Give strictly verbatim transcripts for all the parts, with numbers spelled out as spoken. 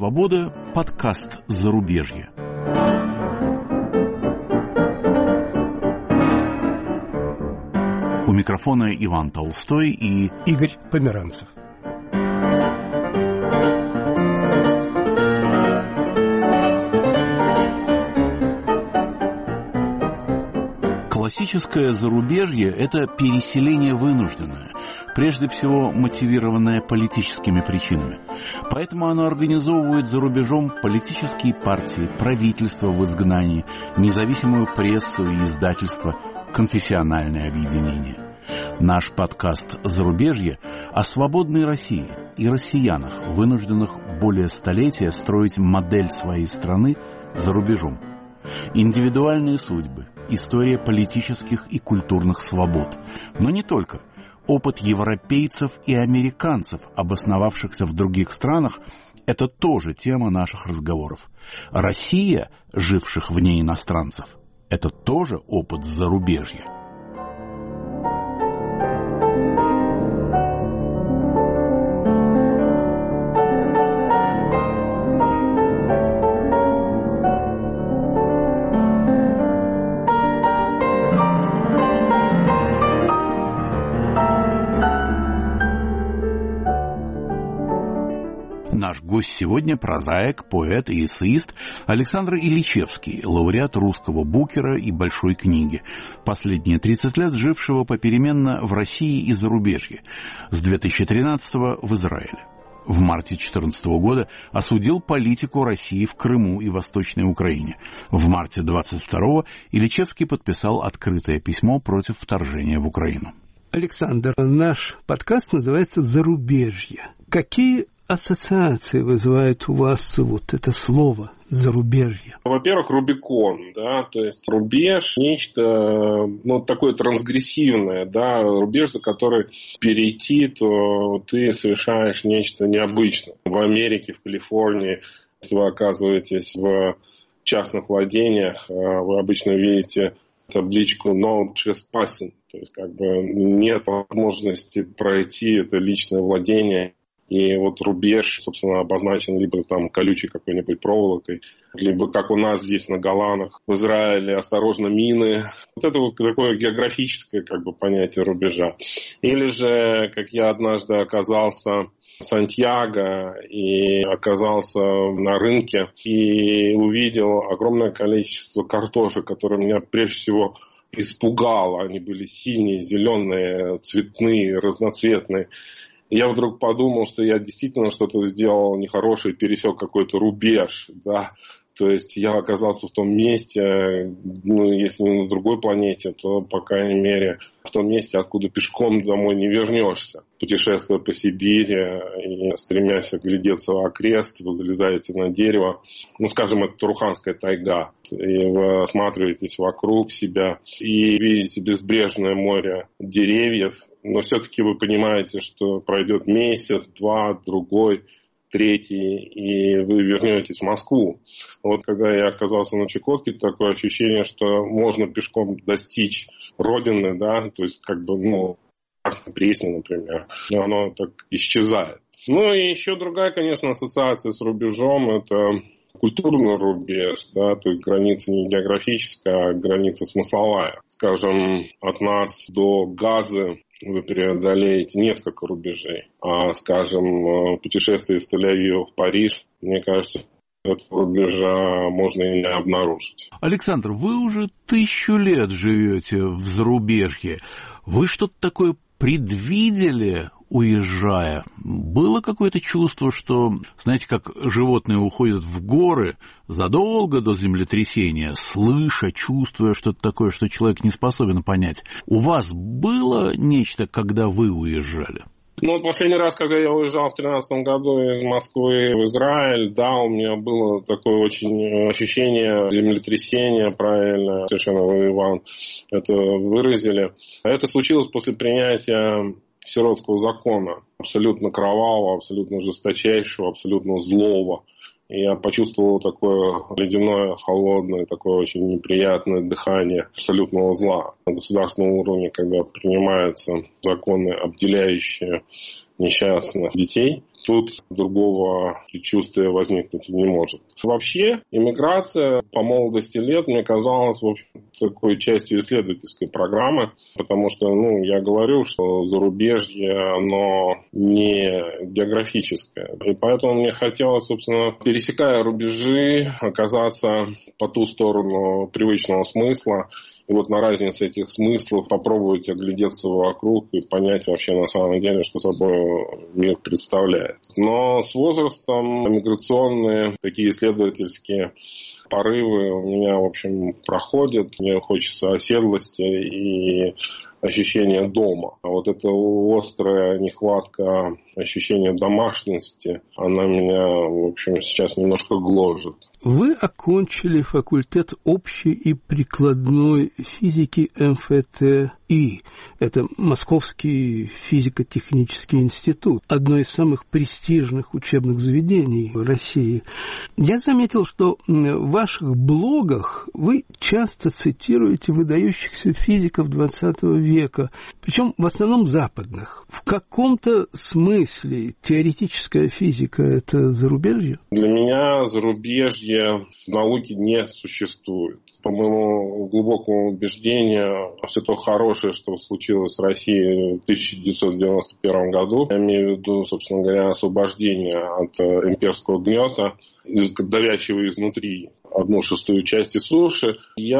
свобода» – подкаст «Зарубежье». У микрофона Иван Толстой и Игорь Померанцев. Классическое зарубежье – это переселение вынужденное, прежде всего мотивированное политическими причинами. Поэтому оно организовывает за рубежом политические партии, правительства в изгнании, независимую прессу и издательство, конфессиональные объединения. Наш подкаст «Зарубежье» о свободной России и россиянах, вынужденных более столетия строить модель своей страны за рубежом. Индивидуальные судьбы, история политических и культурных свобод. Но не только. Опыт европейцев и американцев, обосновавшихся в других странах, это тоже тема наших разговоров. Россия, живших вне иностранцев, это тоже опыт зарубежья. Наш гость сегодня – прозаик, поэт и эссеист Александр Ильичевский, лауреат русского Букера и Большой книги, последние тридцать лет жившего попеременно в России и зарубежье, с две тысячи тринадцатого в Израиле. В марте две тысячи четырнадцатого года осудил политику России в Крыму и Восточной Украине. В марте двадцать второго Ильичевский подписал открытое письмо против вторжения в Украину. Александр, наш подкаст называется «Зарубежье». Какие ассоциации вызывает у вас вот это слово «зарубежье»? Во-первых, Рубикон, да, то есть рубеж, нечто, ну, такое трансгрессивное, да, рубеж, за который перейти, то ты совершаешь нечто необычное. В Америке, в Калифорнии, если вы оказываетесь в частных владениях, вы обычно видите табличку «No trespassing», то есть как бы нет возможности пройти это личное владение. И вот рубеж, собственно, обозначен либо там колючей какой-нибудь проволокой, либо, как у нас здесь на Голанах, в Израиле, осторожно, мины. Вот это вот такое географическое как бы понятие рубежа. Или же, как я однажды оказался в Сантьяго и оказался на рынке и увидел огромное количество картошек, которые меня прежде всего испугало. Они были синие, зеленые, цветные, разноцветные. Я вдруг подумал, что я действительно что-то сделал нехорошее, пересек какой-то рубеж, да, то есть я оказался в том месте, ну, если не на другой планете, то, по крайней мере, в том месте, откуда пешком домой не вернешься. Путешествуя по Сибири и стремясь оглядеться в окрест, вы залезаете на дерево, ну, скажем, это Туруханская тайга, и вы осматриваетесь вокруг себя и видите безбрежное море деревьев, но все-таки вы понимаете, что пройдет месяц, два, другой, третий, и вы вернетесь в Москву. Вот когда я оказался на Чукотке, такое ощущение, что можно пешком достичь родины, да, то есть как бы, ну, Пресня, например, но оно так исчезает. Ну и еще другая, конечно, ассоциация с рубежом – это культурный рубеж, да, то есть граница не географическая, а граница смысловая. Скажем, от нас до Газы вы преодолеете несколько рубежей. А, скажем, путешествие из Тель-Авива в Париж, мне кажется, этого рубежа можно и не обнаружить. Александр, вы уже тысячу лет живете в зарубежье. Вы что-то такое предвидели, уезжая? Было какое-то чувство, что, знаете, как животные уходят в горы задолго до землетрясения, слыша, чувствуя что-то такое, что человек не способен понять. У вас было нечто, когда вы уезжали? Ну, вот последний раз, когда я уезжал в тринадцатом году из Москвы в Израиль, да, у меня было такое очень ощущение землетрясения, правильно, совершенно вы, Иван, это выразили. Это случилось после принятия Сиротского закона, абсолютно кровавого, абсолютно жесточайшего, абсолютно злого. И я почувствовал такое ледяное, холодное, такое очень неприятное дыхание абсолютного зла. На государственном уровне, когда принимаются законы, обделяющие несчастных детей. Тут другого предчувствия возникнуть не может. Вообще, иммиграция по молодости лет мне казалась, в общем, такой частью исследовательской программы, потому что, ну, я говорю, что зарубежье, оно не географическое. И поэтому мне хотелось, собственно, пересекая рубежи, оказаться по ту сторону привычного смысла. И вот на разнице этих смыслов попробовать оглядеться вокруг и понять вообще на самом деле, что собой мир представляет. Но с возрастом миграционные такие исследовательские порывы у меня, в общем, проходят. Мне хочется оседлости и ощущения дома. А вот эта острая нехватка ощущения домашности, она меня, в общем, сейчас немножко гложет. Вы окончили факультет общей и прикладной физики эм эф тэ и. Это Московский физико-технический институт, одно из самых престижных учебных заведений в России. Я заметил, что в ваших блогах вы часто цитируете выдающихся физиков двадцатого века, причем в основном западных. В каком-то смысле теоретическая физика – это зарубежье? Для меня зарубежье в науке не существует. По моему глубокому убеждению, все то хорошее, что случилось с Россией в тысяча девятьсот девяносто первом году, я имею в виду, собственно говоря, освобождение от имперского гнета, давящего изнутри одну шестую части суши,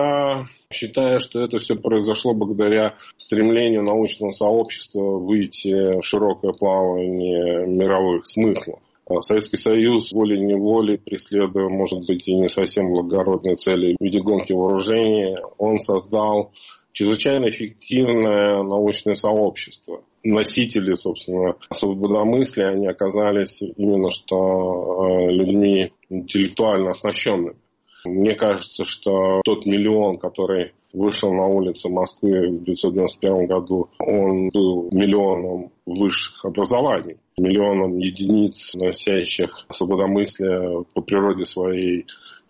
я считаю, что это все произошло благодаря стремлению научного сообщества выйти в широкое плавание мировых смыслов. Советский Союз волей-неволей, преследуя, может быть, и не совсем благородные цели в виде гонки вооружений, он создал чрезвычайно эффективное научное сообщество. Носители, собственно, свободомыслия, они оказались именно что людьми интеллектуально оснащенными. Мне кажется, что тот миллион, который вышел на улицы Москвы в тысяча девятьсот девяносто первом году, он был миллионом высших образований, миллионом единиц, носящих свободомыслие по природе своей,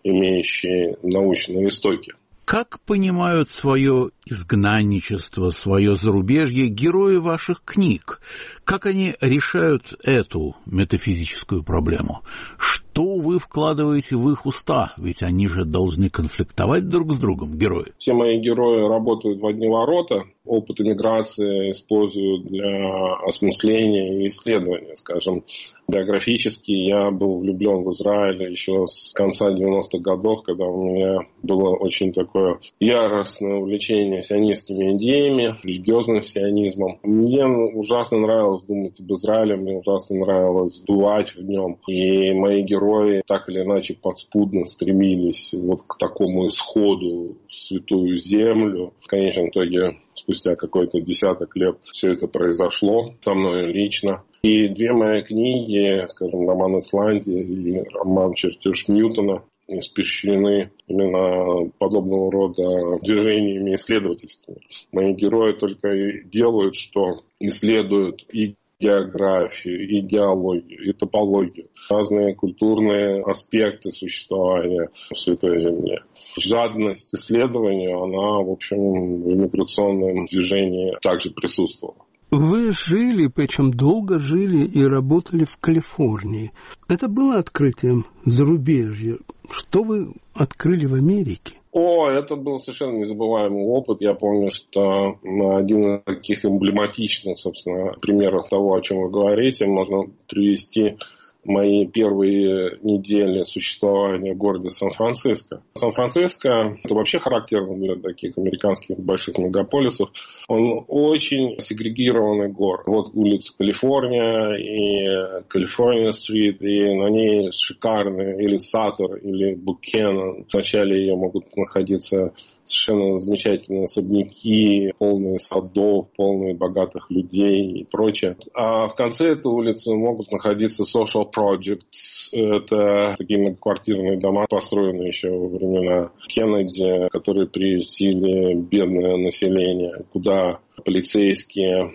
имеющие научные истоки. Как понимают свое изгнанничество, свое зарубежье герои ваших книг? Как они решают эту метафизическую проблему? Что вы вкладываете в их уста? Ведь они же должны конфликтовать друг с другом, герои. Все мои герои работают в одни ворота. Опыт эмиграции используют для осмысления и исследования. Скажем, биографически я был влюблен в Израиль еще с конца девяностых годов, когда у меня было очень такое яростное увлечение сионистскими идеями, религиозным сионизмом. Мне ужасно нравилось думать об Израиле, мне ужасно нравилось бывать в нем. И мои герои так или иначе подспудно стремились вот к такому исходу в святую землю. В конечном итоге, спустя какой-то десяток лет все это произошло со мной лично. И две мои книги, скажем, роман «Исландия» и роман «Чертеж Ньютона», испещрены именно подобного рода движениями исследовательскими. Мои герои только и делают, что исследуют и географию, и геологию, и топологию, разные культурные аспекты существования в Святой Земле. Жадность исследования, она, в общем, в иммиграционном движении также присутствовала. Вы жили, причем долго жили и работали в Калифорнии. Это было открытием зарубежья. Что вы открыли в Америке? О, это был совершенно незабываемый опыт. Я помню, что один из таких эмблематичных, собственно, примеров того, о чем вы говорите, можно привести мои первые недели существования в городе Сан-Франциско. Сан-Франциско – это вообще характерно для таких американских больших мегаполисов. Он очень сегрегированный город. Вот улица Калифорния и Калифорния-стрит, и на ней шикарный или Саттер, или Букенен. Вначале ее могут находиться совершенно замечательные особняки, полные садов, полные богатых людей и прочее. А в конце этой улицы могут находиться social projects. Это такие многоквартирные дома, построенные еще во времена Кеннеди, которые приютили бедное население, куда полицейские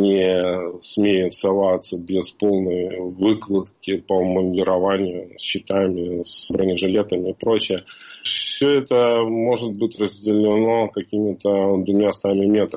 не смеют соваться без полной выкладки по мундированию, с щитами, с бронежилетами и прочее. Все это может быть разделено какими-то двумястами метрами.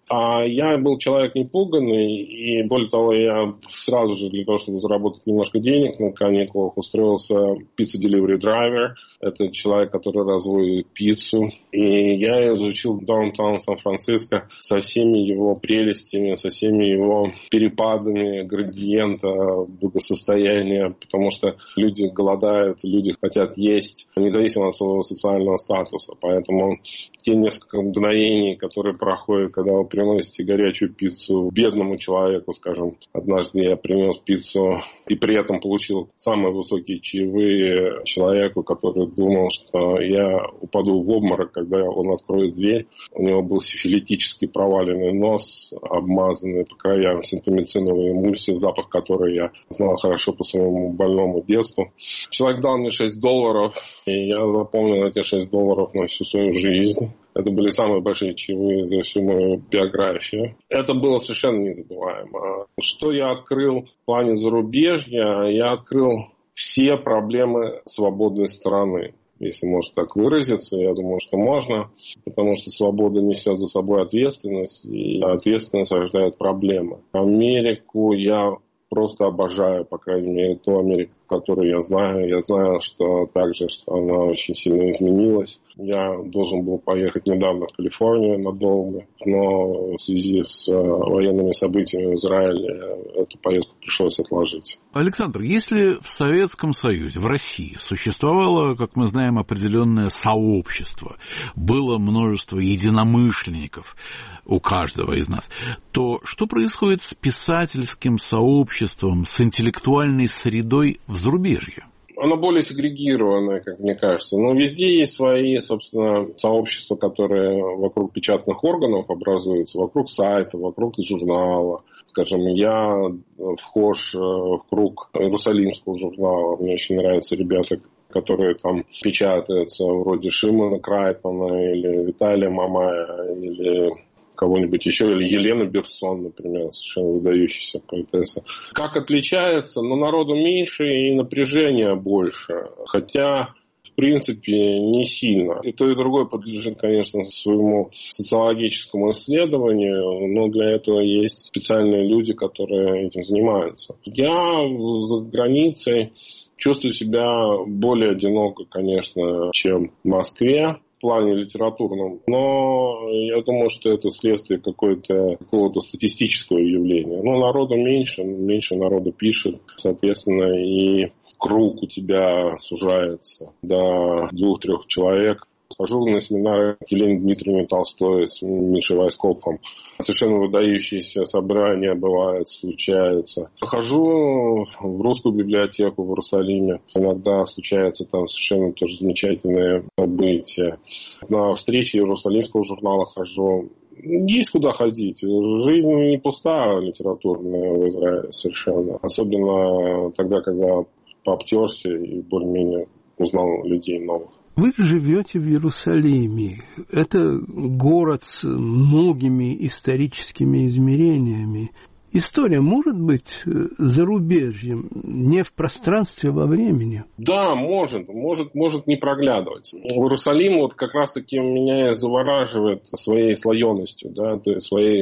А я был человек непуганный, и более того, я сразу же для того, чтобы заработать немножко денег на каникулах, устроился пицца-деливери драйвер. Это человек, который разводит пиццу. И я изучил даунтаун Сан-Франциско со всеми его прелестями, со всеми его перепадами градиента, благосостояния, потому что люди голодают, люди хотят есть, независимо от своего социального статуса. Поэтому те несколько мгновений, которые проходят, когда вы приносите горячую пиццу бедному человеку, скажем, однажды я принес пиццу и при этом получил самые высокие чаевые человеку, который думал, что я упаду в обморок, когда он откроет дверь. У него был сифилитически проваленный нос, обмазанный по краям синтомициновой эмульсией, запах которой я знал хорошо по своему больному детству. Человек дал мне шесть долларов, и я запомнил эти шесть долларов на всю свою жизнь. Это были самые большие чаевые за всю мою биографию. Это было совершенно незабываемо. Что я открыл в плане зарубежья? Я открыл все проблемы свободной страны, если можно так выразиться. Я думаю, что можно, потому что свобода несет за собой ответственность, и ответственность рождает проблемы. Америку я просто обожаю, по крайней мере, ту Америку, которую я знаю. Я знаю, что также, что она очень сильно изменилась. Я должен был поехать недавно в Калифорнию надолго, но в связи с военными событиями в Израиле эту поездку пришлось отложить. Александр, если в Советском Союзе, в России существовало, как мы знаем, определенное сообщество, было множество единомышленников у каждого из нас, то что происходит с писательским сообществом, с интеллектуальной средой в зарубежье? Оно более сегрегированное, как мне кажется. Но везде есть свои, собственно, сообщества, которые вокруг печатных органов образуются, вокруг сайта, вокруг журнала. Скажем, я вхож в круг Иерусалимского журнала. Мне очень нравятся ребята, которые там печатаются, вроде Шимона Крайтмана или Виталия Мамая, или кого-нибудь еще, или Елена Берсон, например, совершенно выдающаяся поэтесса. Как отличается? Ну, народу меньше и напряжения больше. Хотя, в принципе, не сильно. И то, и другое подлежит, конечно, своему социологическому исследованию, но для этого есть специальные люди, которые этим занимаются. Я за границей чувствую себя более одиноко, конечно, чем в Москве. В плане литературном, но я думаю, что это следствие какой-то, какого-то статистического явления. Ну, народу меньше, меньше народу пишет, соответственно, и круг у тебя сужается до двух-трех человек. Хожу на семинары к Елене Дмитриевне Толстой с Мишей Вайскопфом. Совершенно выдающиеся собрания бывают, случаются. Хожу в русскую библиотеку в Иерусалиме. Иногда случаются там совершенно тоже замечательные события. На встречи Иерусалимского журнала хожу. Есть куда ходить. Жизнь не пустая литературная в Израиле совершенно. Особенно тогда, когда пообтерся и более-менее узнал людей новых. Вы живете в Иерусалиме. Это город с многими историческими измерениями. История может быть зарубежьем, не в пространстве, а во времени? Да, может, может, может не проглядывать. Иерусалим вот как раз-таки меня завораживает своей слоеностью, да, то есть своей,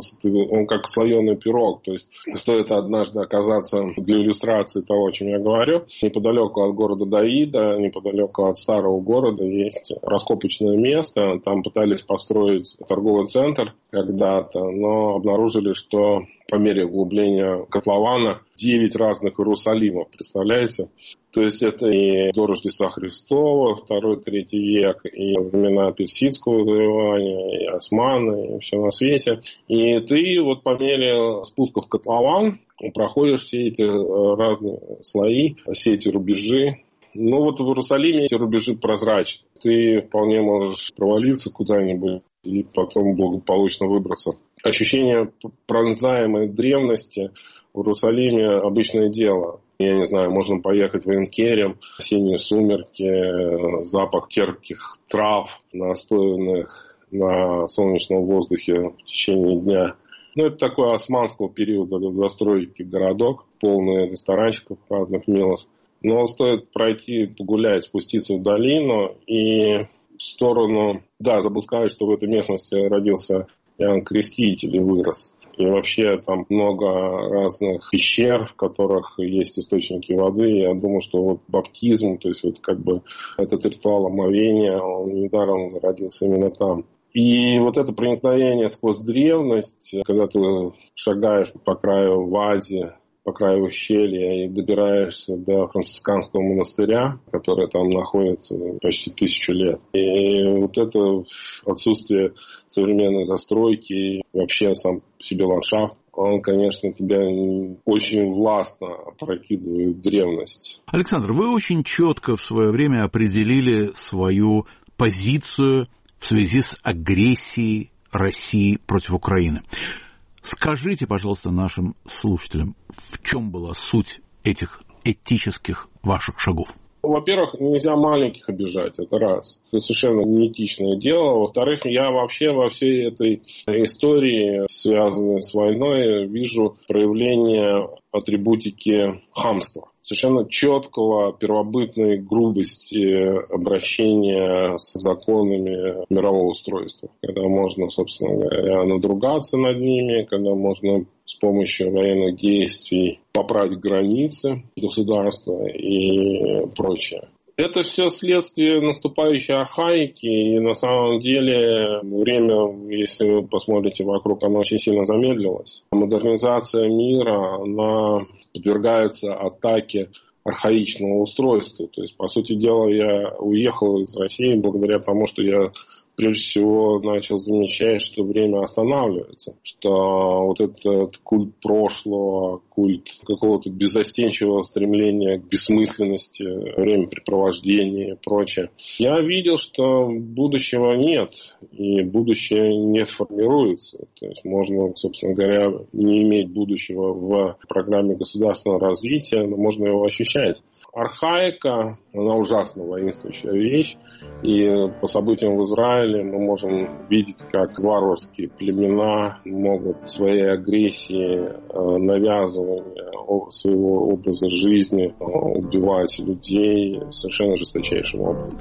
он как слоеный пирог, то есть стоит однажды оказаться для иллюстрации того, о чем я говорю, неподалеку от города Давида, неподалеку от старого города есть раскопочное место, там пытались построить торговый центр когда-то, но обнаружили, что по мере углубления котлована девять разных Иерусалимов, представляете? То есть это и до Рождества Христова, второй, третий век, и времена персидского завоевания, и османы, и все на свете. И ты вот по мере спуска в котлован проходишь все эти разные слои, все эти рубежи. Ну вот в Иерусалиме эти рубежи прозрачны. Ты вполне можешь провалиться куда-нибудь и потом благополучно выбраться. Ощущение пронзаемой древности в Иерусалиме обычное дело. Я не знаю, можно поехать в Эйн-Керем, осенние сумерки, запах терпких трав, настоянных на солнечном воздухе в течение дня. Ну, это такой османского периода застройки городок, полный ресторанчиков разных милых. Но стоит пройти, погулять, спуститься в долину и в сторону... Да, забыл сказать, что в этой местности родился Иоанн Креститель вырос. И вообще там много разных пещер, в которых есть источники воды. Я думаю, что вот баптизм, то есть вот как бы этот ритуал омовения, он недаром зародился именно там. И вот это проникновение сквозь древность, когда ты шагаешь по краю вади, по краю ущелья и добираешься до францисканского монастыря, который там находится почти тысячу лет. И вот это отсутствие современной застройки, вообще сам по себе ландшафт, он, конечно, тебя очень властно опрокидывает в древность. Александр, вы очень четко в свое время определили свою позицию в связи с агрессией России против Украины. Скажите, пожалуйста, нашим слушателям, в чем была суть этих этических ваших шагов? Во-первых, нельзя маленьких обижать, это раз. Это совершенно неэтичное дело. Во-вторых, я вообще во всей этой истории, связанной с войной, вижу проявление атрибутики хамства. Совершенно четкого, первобытной грубости обращения с законами мирового устройства. Когда можно, собственно говоря, надругаться над ними, когда можно с помощью военных действий поправить границы государства и прочее. Это все следствие наступающей архаики, и на самом деле время, если вы посмотрите вокруг, оно очень сильно замедлилось. Модернизация мира, она подвергается атаке архаичного устройства. То есть, по сути дела, я уехал из России благодаря тому, что я прежде всего начал замечать, что время останавливается, что вот этот культ прошлого, культ какого-то беззастенчивого стремления к бессмысленности, времяпрепровождения и прочее. Я видел, что будущего нет, и будущее не формируется. То есть можно, собственно говоря, не иметь будущего в программе государственного развития, но можно его ощущать. Архаика, она ужасно воинствующая вещь, и по событиям в Израиле мы можем видеть, как варварские племена могут своей агрессией, навязывания своего образа жизни убивать людей совершенно жесточайшим образом.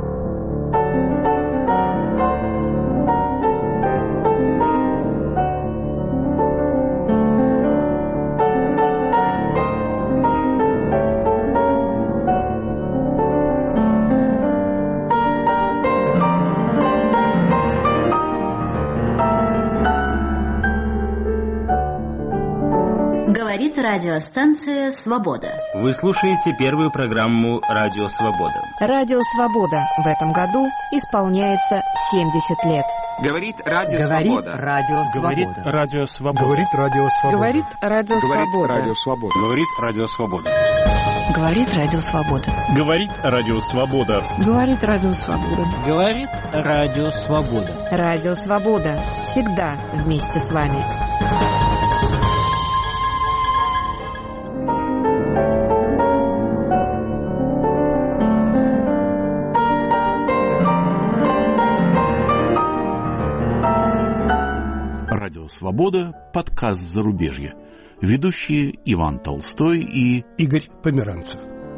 Говорит радиостанция «Свобода». Вы слушаете первую программу «Радио Свобода». Радио «Свобода» в этом году исполняется семьдесят лет. Говорит Радио Говорит Свобода. Радио Говорит Свобода. Радио Свобода. Говорит Радио Свобода. Говорит Радио Свобода. Говорит Радио Свобода. Говорит Радио Свобода. Говорит Радио Свобода. Говорит Радио Свобода. Говорит Радио Свобода. Радио Свобода. Всегда вместе с вами. Радио «Свобода», подкаст «Зарубежье». Ведущие Иван Толстой и Игорь Померанцев.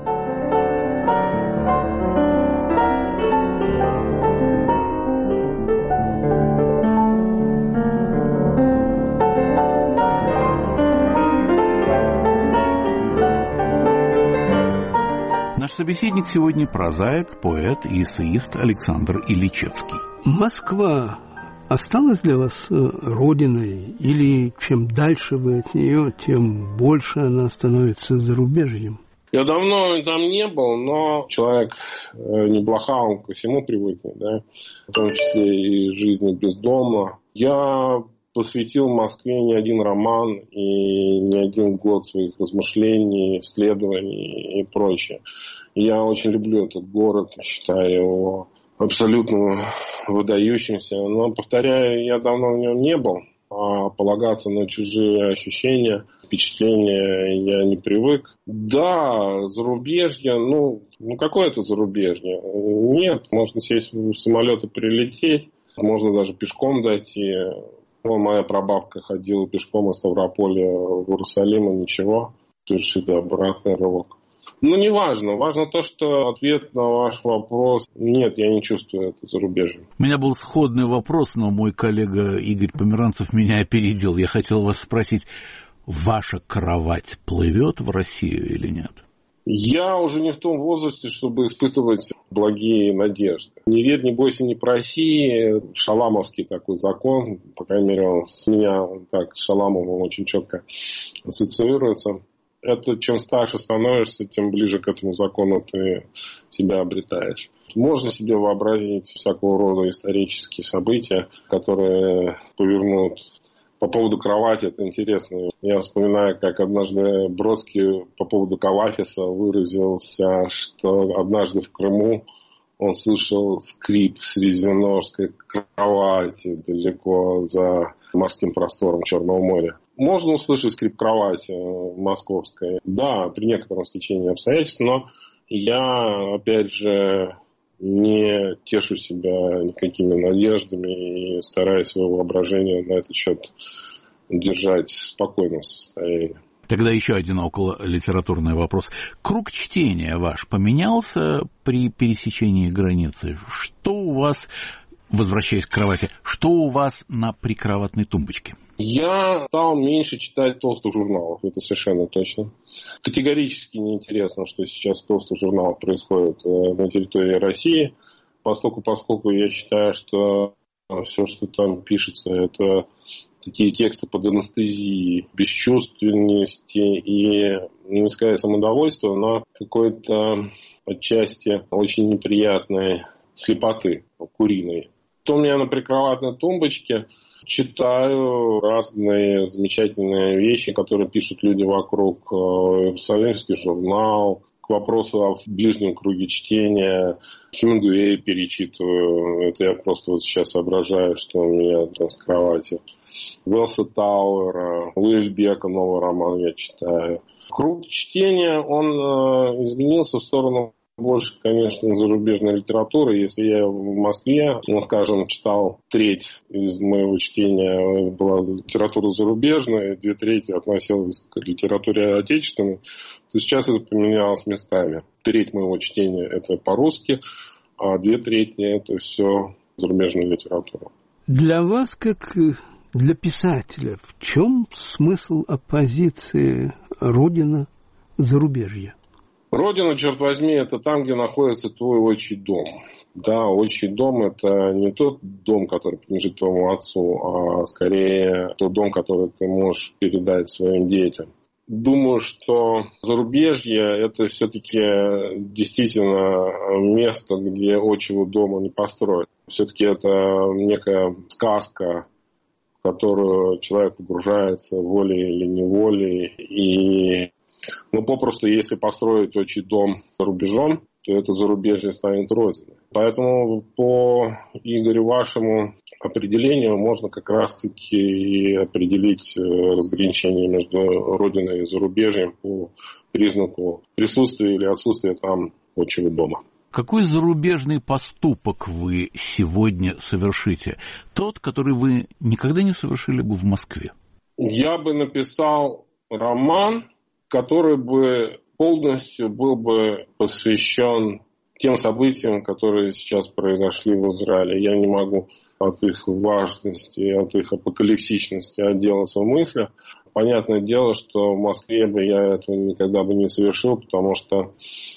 Наш собеседник сегодня прозаик, поэт и эссеист Александр Ильичевский. Москва осталась для вас родиной, или чем дальше вы от нее, тем больше она становится зарубежьем? Я давно там не был, но человек не блоха, он ко всему привыкнет, да, в том числе и жизни без дома. Я посвятил Москве не один роман и не один год своих размышлений, исследований и прочее. Я очень люблю этот город, считаю его абсолютно выдающимся. Но, повторяю, я давно в нем не был, а полагаться на чужие ощущения, впечатления я не привык. Да, зарубежье, ну, ну какое это зарубежье? Нет, можно сесть в самолет и прилететь, можно даже пешком дойти. Ну, моя прабабка ходила пешком из Ставрополя в Иерусалим, и ничего, сюда обратный рывок. Ну, не важно. Важно то, что ответ на ваш вопрос – нет, я не чувствую это зарубежьем. У меня был сходный вопрос, но мой коллега Игорь Померанцев меня опередил. Я хотел вас спросить, ваша кровать плывет в Россию или нет? Я уже не в том возрасте, чтобы испытывать благие надежды. Не верь, не бойся, не проси. Шаламовский такой закон, по крайней мере, он с меня так с Шаламовым очень четко ассоциируется. Это чем старше становишься, тем ближе к этому закону ты себя обретаешь. Можно себе вообразить всякого рода исторические события, которые повернут. По поводу кровати, это интересно. Я вспоминаю, как однажды Бродский по поводу Калафиса выразился, что однажды в Крыму он слышал скрип средиземноморской кровати далеко за морским простором Черного моря. Можно услышать скрип кровати московской? Да, при некотором стечении обстоятельств, но я, опять же, не тешу себя никакими надеждами и стараюсь свое воображение на этот счет держать в спокойном состоянии. Тогда еще один окололитературный вопрос. Круг чтения ваш поменялся при пересечении границы? Что у вас, возвращаясь к кровати, что у вас на прикроватной тумбочке? Я стал меньше читать толстых журналов, это совершенно точно. Категорически неинтересно, что сейчас в толстых журналах происходит на территории России, поскольку, поскольку я считаю, что все, что там пишется, это такие тексты под анестезией бесчувственности и, не сказать самодовольства, но какой-то отчасти очень неприятной слепоты куриной. То у меня на прикроватной тумбочке читаю разные замечательные вещи, которые пишут люди вокруг. Иерусалимский журнал, к вопросу о ближнем круге чтения. Хемингуэя перечитываю. Это я просто вот сейчас соображаю, что у меня там с кровати. Уэлса Тауэра, Уильбека, новый роман я читаю. Круг чтения, он э, изменился в сторону больше, конечно, зарубежной литературы. Если я в Москве, ну, скажем, читал треть из моего чтения была литература зарубежная, две трети относилась к литературе отечественной, то сейчас это поменялось местами. Треть моего чтения это по-русски, а две трети это все зарубежная литература. Для вас, как для писателя, в чем смысл оппозиции Родина-зарубежье? Родина, черт возьми, это там, где находится твой отчий дом. Да, отчий дом – это не тот дом, который принадлежит твоему отцу, а скорее тот дом, который ты можешь передать своим детям. Думаю, что зарубежье – это все-таки действительно место, где отчего дома не построить. Все-таки это некая сказка, в которую человек погружается волей или неволей. И, ну, попросту, если построить отчий дом за рубежом, то это зарубежье станет родиной. Поэтому по Игорю вашему определению можно как раз-таки и определить разграничение между родиной и зарубежьем по признаку присутствия или отсутствия там отчего дома. Какой зарубежный поступок вы сегодня совершите? Тот, который вы никогда не совершили бы в Москве? Я бы написал роман, который бы полностью был бы посвящен тем событиям, которые сейчас произошли в Израиле. Я не могу от их важности, от их апокалипсичности отделаться в мыслях. Понятное дело, что в Москве бы я этого никогда бы не совершил, потому что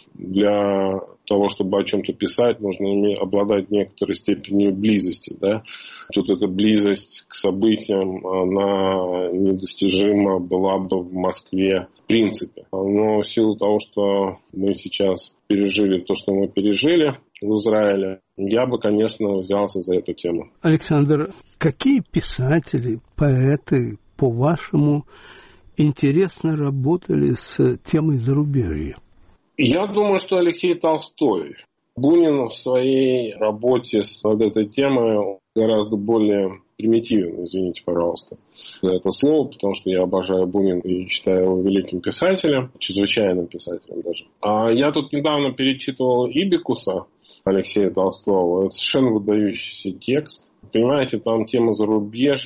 для того, чтобы о чем-то писать, нужно обладать некоторой степенью близости. Да? Тут эта близость к событиям, она недостижима была бы в Москве в принципе. Но в силу того, что мы сейчас пережили то, что мы пережили в Израиле, я бы, конечно, взялся за эту тему. Александр, какие писатели, поэты, по-вашему, интересно работали с темой зарубежья? Я думаю, что Алексей Толстой. Бунин в своей работе с вот этой темой гораздо более примитивен, извините, пожалуйста, за это слово, потому что я обожаю Бунина и считаю его великим писателем, чрезвычайным писателем даже. А я тут недавно перечитывал Ибикуса Алексея Толстого. Это совершенно выдающийся текст. Понимаете, там тема зарубежья,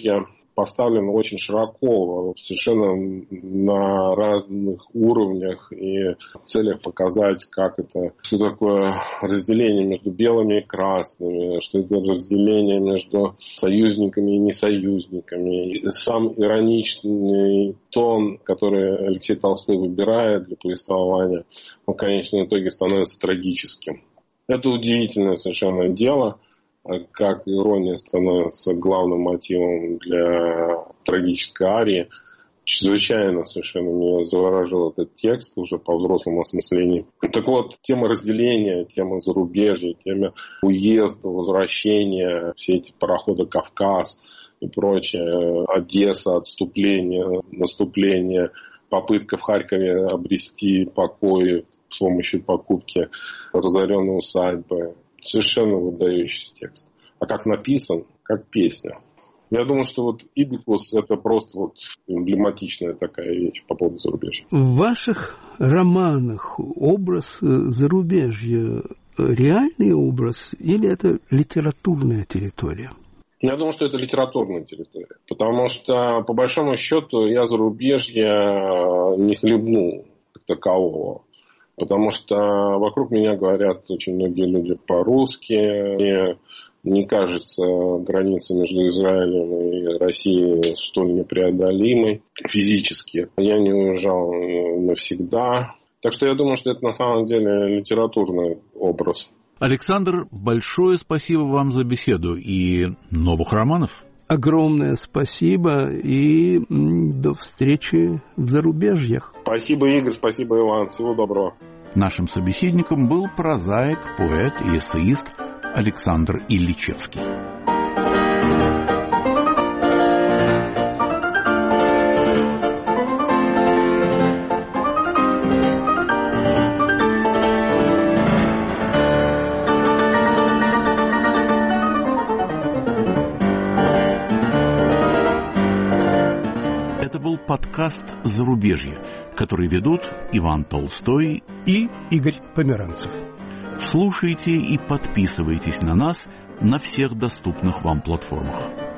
поставлена очень широко, совершенно на разных уровнях и в целях показать, как это, что такое разделение между белыми и красными, что это разделение между союзниками и несоюзниками. И сам ироничный тон, который Алексей Толстой выбирает для повествования, он в конечном итоге становится трагическим. Это удивительное совершенно дело, как ирония становится главным мотивом для трагической арии. Чрезвычайно совершенно меня заворожил этот текст уже по взрослому осмыслению. Так вот, тема разделения, тема зарубежья, тема уезда, возвращения, все эти пароходы «Кавказ» и прочее, Одесса, отступление, наступление, попытка в Харькове обрести покой с помощью покупки разоренной усадьбы. Совершенно выдающийся текст. А как написан, как песня. Я думаю, что вот «Идикус» — это просто вот эмблематичная такая вещь по поводу зарубежья. В ваших романах образ зарубежья реальный образ или это литературная территория? Я думаю, что это литературная территория. Потому что, по большому счету, я зарубежья не хлебнул как такового. Потому что вокруг меня говорят очень многие люди по-русски. Мне не кажется граница между Израилем и Россией столь непреодолимой физически. Я не уезжал навсегда. Так что я думаю, что это на самом деле литературный образ. Александр, большое спасибо вам за беседу и новых романов. Огромное спасибо и до встречи в зарубежьях. Спасибо, Игорь, спасибо, Иван. Всего доброго. Нашим собеседником был прозаик, поэт и эссеист Александр Ильичевский. Это был подкаст «Зарубежье», который ведут Иван Толстой и Игорь Померанцев. Слушайте и подписывайтесь на нас на всех доступных вам платформах.